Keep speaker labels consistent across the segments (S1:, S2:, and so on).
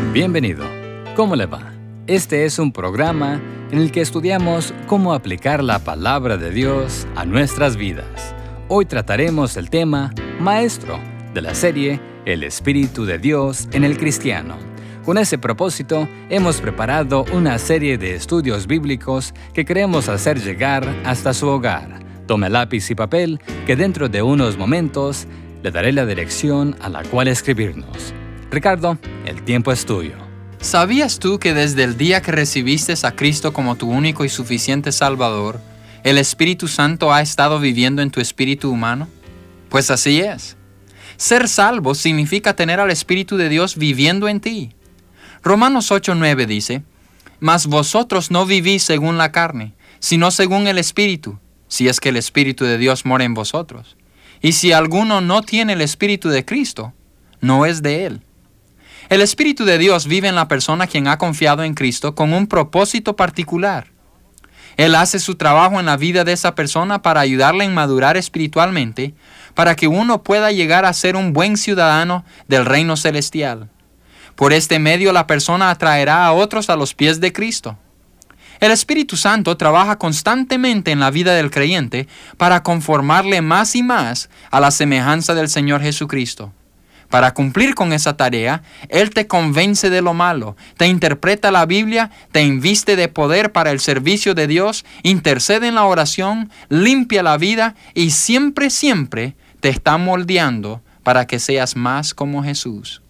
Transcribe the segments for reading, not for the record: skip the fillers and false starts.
S1: Bienvenido. ¿Cómo le va? Este es un programa en el que estudiamos cómo aplicar la palabra de Dios a nuestras vidas. Hoy trataremos el tema Maestro de la serie El Espíritu de Dios en el Cristiano. Con ese propósito, hemos preparado una serie de estudios bíblicos que queremos hacer llegar hasta su hogar. Tome lápiz y papel, que dentro de unos momentos le daré la dirección a la cual escribirnos. Ricardo, el tiempo es tuyo.
S2: ¿Sabías tú que desde el día que recibiste a Cristo como tu único y suficiente Salvador, el Espíritu Santo ha estado viviendo en tu espíritu humano? Pues así es. Ser salvo significa tener al Espíritu de Dios viviendo en ti. Romanos 8:9 dice, «Mas vosotros no vivís según la carne, sino según el Espíritu, si es que el Espíritu de Dios mora en vosotros. Y si alguno no tiene el Espíritu de Cristo, no es de él». El Espíritu de Dios vive en la persona quien ha confiado en Cristo con un propósito particular. Él hace su trabajo en la vida de esa persona para ayudarle a madurar espiritualmente, para que uno pueda llegar a ser un buen ciudadano del reino celestial. Por este medio la persona atraerá a otros a los pies de Cristo. El Espíritu Santo trabaja constantemente en la vida del creyente para conformarle más y más a la semejanza del Señor Jesucristo. Para cumplir con esa tarea, Él te convence de lo malo, te interpreta la Biblia, te inviste de poder para el servicio de Dios, intercede en la oración, limpia la vida y siempre te está moldeando para que seas más como Jesús.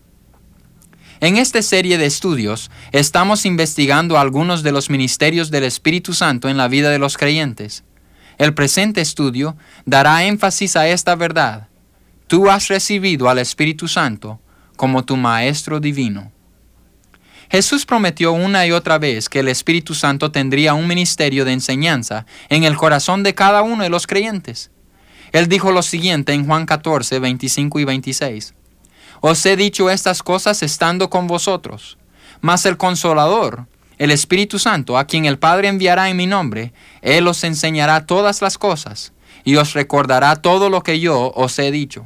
S2: En esta serie de estudios, estamos investigando algunos de los ministerios del Espíritu Santo en la vida de los creyentes. El presente estudio dará énfasis a esta verdad. Tú has recibido al Espíritu Santo como tu Maestro divino. Jesús prometió una y otra vez que el Espíritu Santo tendría un ministerio de enseñanza en el corazón de cada uno de los creyentes. Él dijo lo siguiente en Juan 14, 25 y 26. Os he dicho estas cosas estando con vosotros, mas el Consolador, el Espíritu Santo, a quien el Padre enviará en mi nombre, Él os enseñará todas las cosas y os recordará todo lo que yo os he dicho.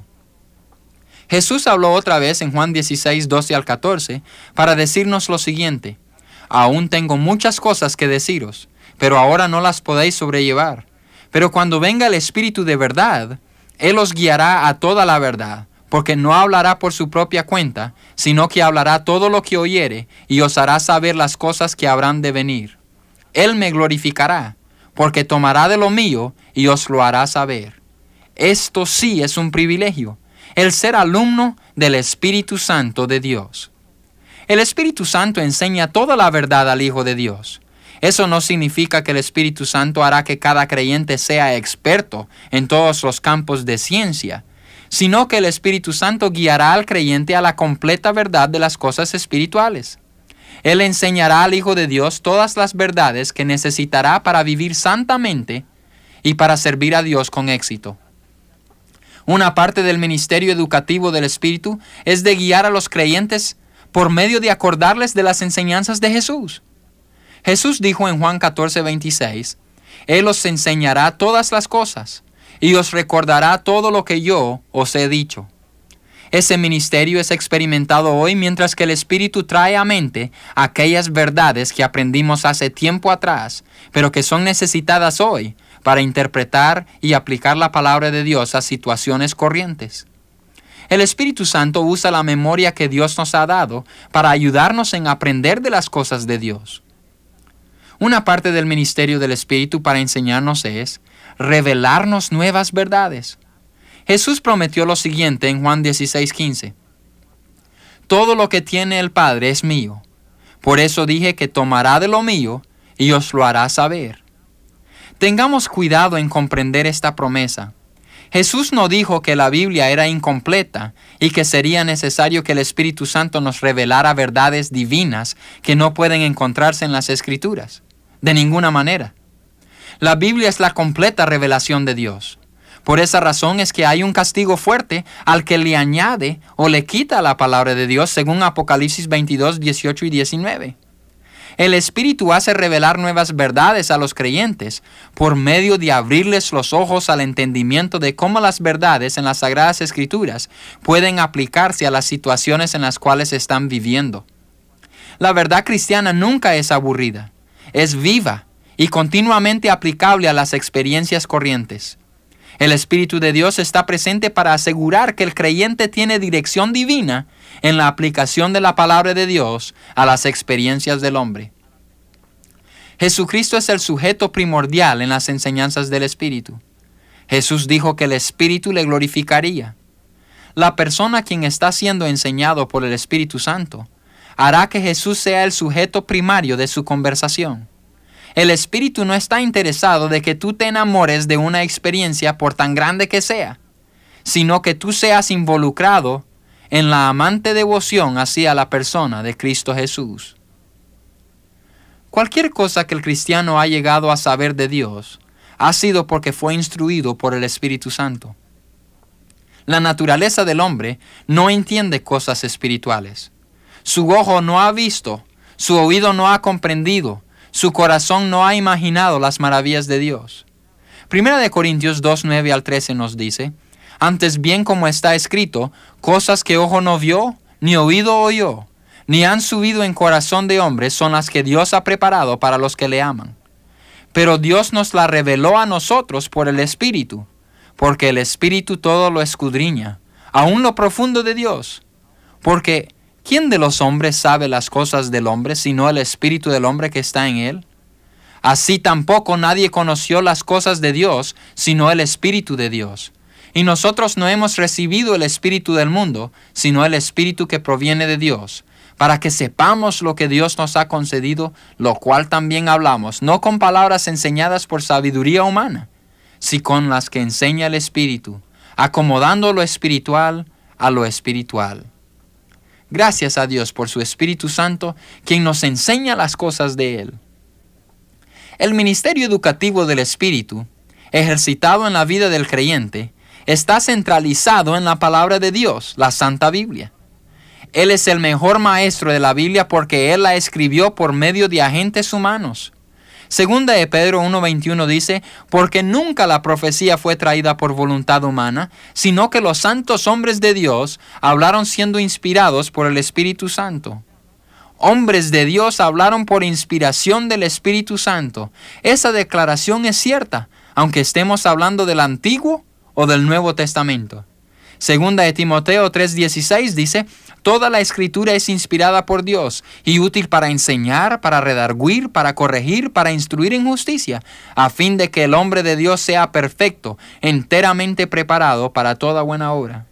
S2: Jesús habló otra vez en Juan 16, 12 al 14, para decirnos lo siguiente. Aún tengo muchas cosas que deciros, pero ahora no las podéis sobrellevar. Pero cuando venga el Espíritu de verdad, Él os guiará a toda la verdad, porque no hablará por su propia cuenta, sino que hablará todo lo que oyere, y os hará saber las cosas que habrán de venir. Él me glorificará, porque tomará de lo mío y os lo hará saber. Esto sí es un privilegio, el ser alumno del Espíritu Santo de Dios. El Espíritu Santo enseña toda la verdad al Hijo de Dios. Eso no significa que el Espíritu Santo hará que cada creyente sea experto en todos los campos de ciencia, sino que el Espíritu Santo guiará al creyente a la completa verdad de las cosas espirituales. Él enseñará al Hijo de Dios todas las verdades que necesitará para vivir santamente y para servir a Dios con éxito. Una parte del ministerio educativo del Espíritu es de guiar a los creyentes por medio de acordarles de las enseñanzas de Jesús. Jesús dijo en Juan 14, 26, Él os enseñará todas las cosas y os recordará todo lo que yo os he dicho. Ese ministerio es experimentado hoy mientras que el Espíritu trae a mente aquellas verdades que aprendimos hace tiempo atrás, pero que son necesitadas hoy para interpretar y aplicar la palabra de Dios a situaciones corrientes. El Espíritu Santo usa la memoria que Dios nos ha dado para ayudarnos en aprender de las cosas de Dios. Una parte del ministerio del Espíritu para enseñarnos es revelarnos nuevas verdades. Jesús prometió lo siguiente en Juan 16:15. Todo lo que tiene el Padre es mío. Por eso dije que tomará de lo mío y os lo hará saber. Tengamos cuidado en comprender esta promesa. Jesús no dijo que la Biblia era incompleta y que sería necesario que el Espíritu Santo nos revelara verdades divinas que no pueden encontrarse en las Escrituras. De ninguna manera. La Biblia es la completa revelación de Dios. Por esa razón es que hay un castigo fuerte al que le añade o le quita la palabra de Dios según Apocalipsis 22, 18 y 19. El Espíritu hace revelar nuevas verdades a los creyentes por medio de abrirles los ojos al entendimiento de cómo las verdades en las Sagradas Escrituras pueden aplicarse a las situaciones en las cuales están viviendo. La verdad cristiana nunca es aburrida, es viva y continuamente aplicable a las experiencias corrientes. El Espíritu de Dios está presente para asegurar que el creyente tiene dirección divina en la aplicación de la palabra de Dios a las experiencias del hombre. Jesucristo es el sujeto primordial en las enseñanzas del Espíritu. Jesús dijo que el Espíritu le glorificaría. La persona quien está siendo enseñado por el Espíritu Santo hará que Jesús sea el sujeto primario de su conversación. El Espíritu no está interesado de que tú te enamores de una experiencia por tan grande que sea, sino que tú seas involucrado en la amante devoción hacia la persona de Cristo Jesús. Cualquier cosa que el cristiano ha llegado a saber de Dios ha sido porque fue instruido por el Espíritu Santo. La naturaleza del hombre no entiende cosas espirituales. Su ojo no ha visto, su oído no ha comprendido, su corazón no ha imaginado las maravillas de Dios. 1 Corintios 2, 9 al 13 nos dice: antes bien, como está escrito, cosas que ojo no vio, ni oído oyó, ni han subido en corazón de hombre, son las que Dios ha preparado para los que le aman. Pero Dios nos la reveló a nosotros por el Espíritu, porque el Espíritu todo lo escudriña, aun lo profundo de Dios. Porque ¿quién de los hombres sabe las cosas del hombre, sino el Espíritu del hombre que está en él? Así tampoco nadie conoció las cosas de Dios, sino el Espíritu de Dios. Y nosotros no hemos recibido el Espíritu del mundo, sino el Espíritu que proviene de Dios, para que sepamos lo que Dios nos ha concedido, lo cual también hablamos, no con palabras enseñadas por sabiduría humana, sino con las que enseña el Espíritu, acomodando lo espiritual a lo espiritual. Gracias a Dios por su Espíritu Santo, quien nos enseña las cosas de Él. El ministerio educativo del Espíritu, ejercitado en la vida del creyente, está centralizado en la palabra de Dios, la Santa Biblia. Él es el mejor maestro de la Biblia porque Él la escribió por medio de agentes humanos. Segunda de Pedro 1:21 dice: porque nunca la profecía fue traída por voluntad humana, sino que los santos hombres de Dios hablaron siendo inspirados por el Espíritu Santo. Hombres de Dios hablaron por inspiración del Espíritu Santo. Esa declaración es cierta, aunque estemos hablando del Antiguo o del Nuevo Testamento. Segunda de Timoteo 3:16 dice: toda la Escritura es inspirada por Dios y útil para enseñar, para redarguir, para corregir, para instruir en justicia, a fin de que el hombre de Dios sea perfecto, enteramente preparado para toda buena obra.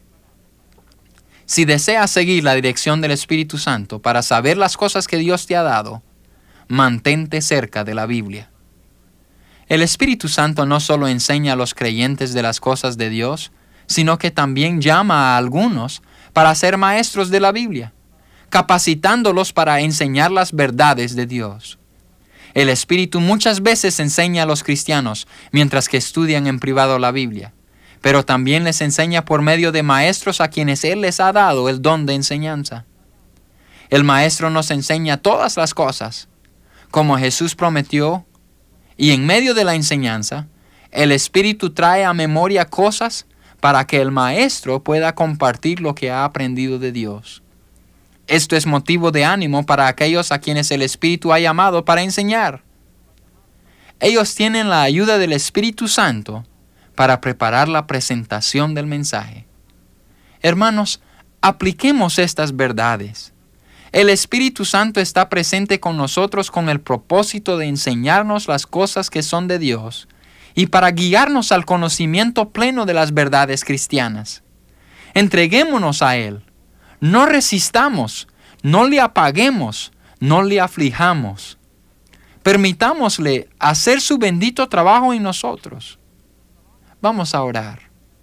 S2: Si deseas seguir la dirección del Espíritu Santo para saber las cosas que Dios te ha dado, mantente cerca de la Biblia. El Espíritu Santo no solo enseña a los creyentes de las cosas de Dios, sino que también llama a algunos para ser maestros de la Biblia, capacitándolos para enseñar las verdades de Dios. El Espíritu muchas veces enseña a los cristianos mientras que estudian en privado la Biblia, pero también les enseña por medio de maestros a quienes Él les ha dado el don de enseñanza. El Maestro nos enseña todas las cosas, como Jesús prometió, y en medio de la enseñanza, el Espíritu trae a memoria cosas para que el Maestro pueda compartir lo que ha aprendido de Dios. Esto es motivo de ánimo para aquellos a quienes el Espíritu ha llamado para enseñar. Ellos tienen la ayuda del Espíritu Santo para preparar la presentación del mensaje. Hermanos, apliquemos estas verdades. El Espíritu Santo está presente con nosotros con el propósito de enseñarnos las cosas que son de Dios y para guiarnos al conocimiento pleno de las verdades cristianas. Entreguémonos a Él. No resistamos, no le apaguemos, no le aflijamos. Permitámosle hacer su bendito trabajo en nosotros. Vamos a orar.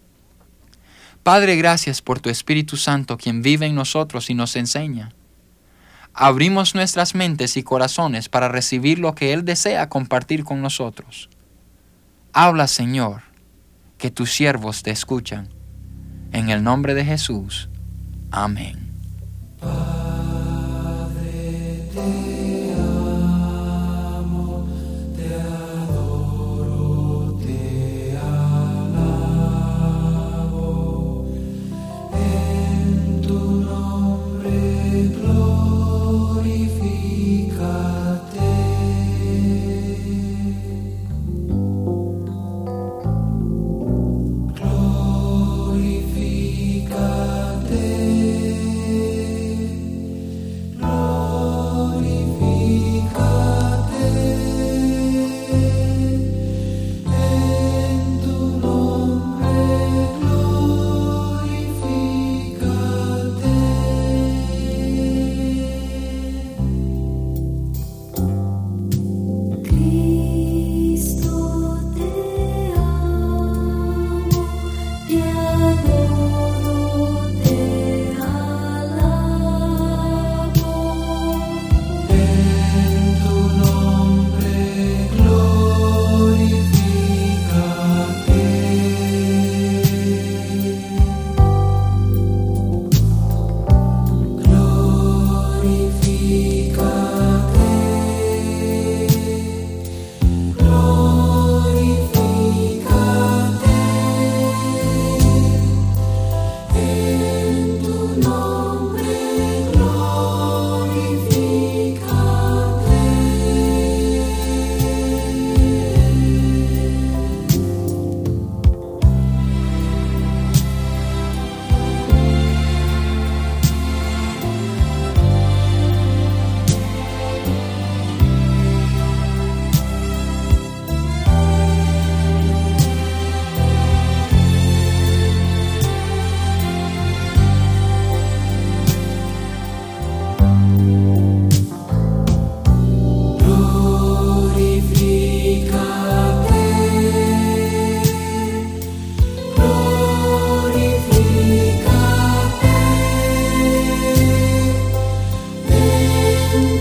S2: Padre, gracias por tu Espíritu Santo, quien vive en nosotros y nos enseña. Abrimos nuestras mentes y corazones para recibir lo que Él desea compartir con nosotros. Habla, Señor, que tus siervos te escuchan. En el nombre de Jesús. Amén.
S3: Padre, te amo, te adoro, te alabo. En tu nombre glorifico.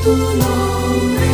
S3: tu nombre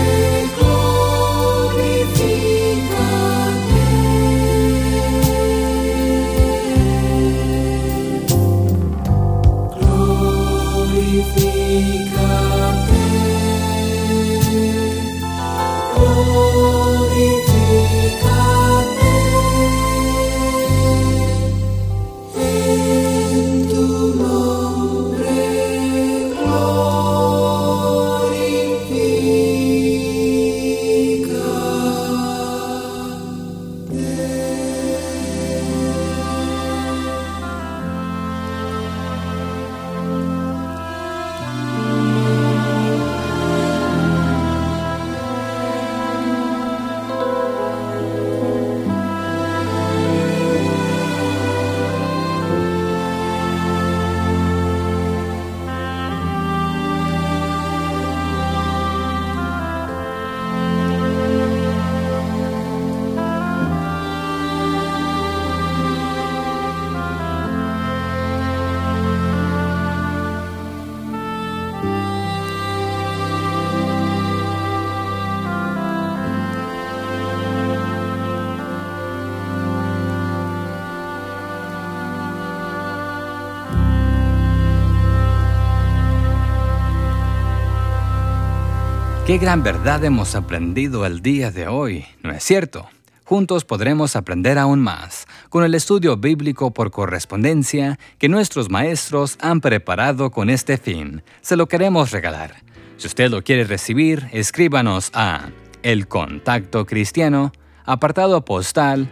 S1: Qué gran verdad hemos aprendido el día de hoy, ¿no es cierto? Juntos podremos aprender aún más con el estudio bíblico por correspondencia que nuestros maestros han preparado con este fin. Se lo queremos regalar. Si usted lo quiere recibir, escríbanos a El Contacto Cristiano, apartado postal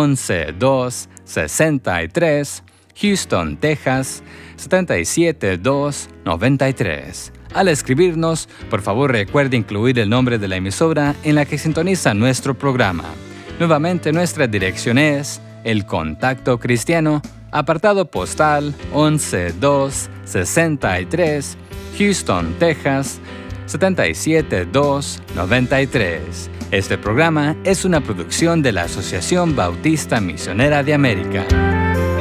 S1: 11263, Houston, Texas 77293. Al escribirnos, por favor recuerde incluir el nombre de la emisora en la que sintoniza nuestro programa. Nuevamente nuestra dirección es El Contacto Cristiano, apartado postal 11263, Houston, Texas 77293. Este programa es una producción de la Asociación Bautista Misionera de América.